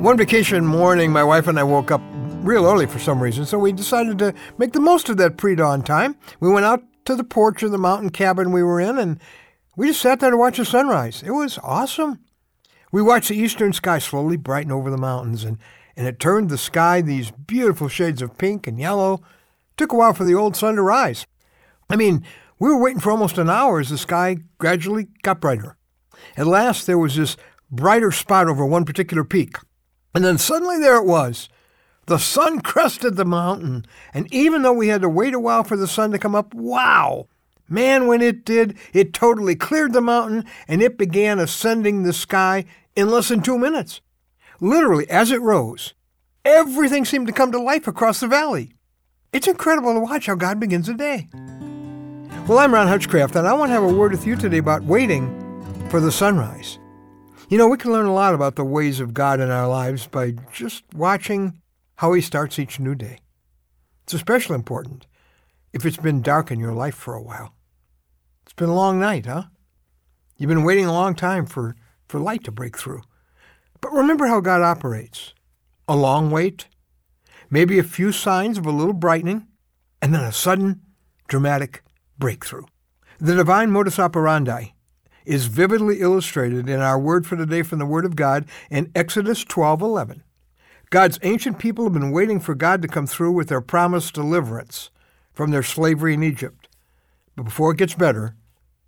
One vacation morning, my wife and I woke up real early for some reason, so we decided to make the most of that pre-dawn time. We went out to the porch of the mountain cabin we were in, and we just sat there to watch the sunrise. It was awesome. We watched the eastern sky slowly brighten over the mountains, and it turned the sky these beautiful shades of pink and yellow. It took a while for the old sun to rise. I mean, we were waiting for almost an hour as the sky gradually got brighter. At last, there was this brighter spot over one particular peak. And then suddenly there it was. The sun crested the mountain. And even though we had to wait a while for the sun to come up, wow! Man, when it did, it totally cleared the mountain and it began ascending the sky in less than 2 minutes. Literally, as it rose, everything seemed to come to life across the valley. It's incredible to watch how God begins a day. Well, I'm Ron Hutchcraft, and I want to have a word with you today about waiting for the sunrise. You know, we can learn a lot about the ways of God in our lives by just watching how He starts each new day. It's especially important if it's been dark in your life for a while. It's been a long night, huh? You've been waiting a long time for light to break through. But remember how God operates. A long wait, maybe a few signs of a little brightening, and then a sudden, dramatic breakthrough. The divine modus operandi is vividly illustrated in our word for today from the Word of God in Exodus 12:11. God's ancient people have been waiting for God to come through with their promised deliverance from their slavery in Egypt. But before it gets better,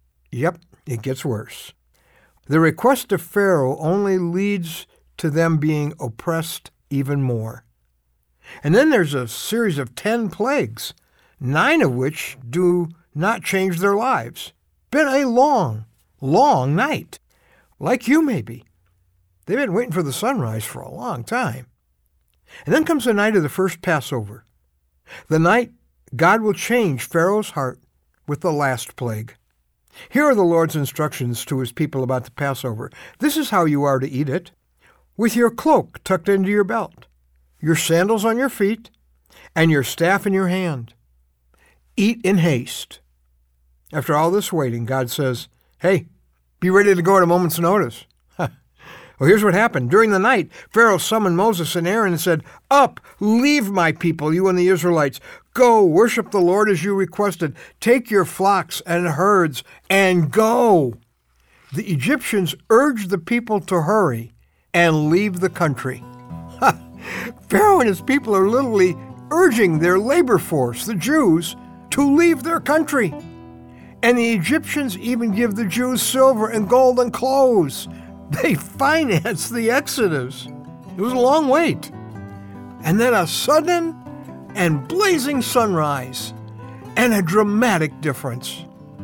it gets worse. The request of Pharaoh only leads to them being oppressed even more. And then there's a series of 10 plagues, 9 of which do not change their lives. Been a long night. Like you maybe. They've been waiting for the sunrise for a long time. And then comes the night of the first Passover. The night God will change Pharaoh's heart with the last plague. Here are the Lord's instructions to His people about the Passover. This is how you are to eat it. With your cloak tucked into your belt, your sandals on your feet, and your staff in your hand. Eat in haste. After all this waiting, God says, hey, be ready to go at a moment's notice. Well, here's what happened. During the night, Pharaoh summoned Moses and Aaron and said, up, leave my people, you and the Israelites. Go, worship the Lord as you requested. Take your flocks and herds and go. The Egyptians urged the people to hurry and leave the country. Pharaoh and his people are literally urging their labor force, the Jews, to leave their country. And the Egyptians even give the Jews silver and gold and clothes. They financed the Exodus. It was a long wait. And then a sudden and blazing sunrise and a dramatic difference.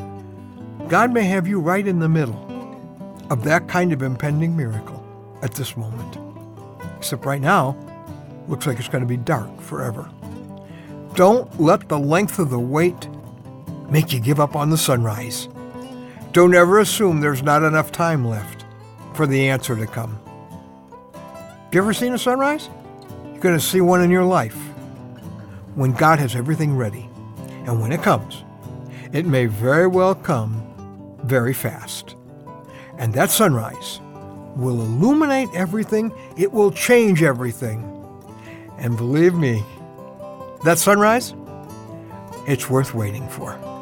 God may have you right in the middle of that kind of impending miracle at this moment. Except right now, looks like it's going to be dark forever. Don't let the length of the wait make you give up on the sunrise. Don't ever assume there's not enough time left for the answer to come. You ever seen a sunrise? You're going to see one in your life when God has everything ready. And when it comes, it may very well come very fast. And that sunrise will illuminate everything. It will change everything. And believe me, that sunrise, it's worth waiting for.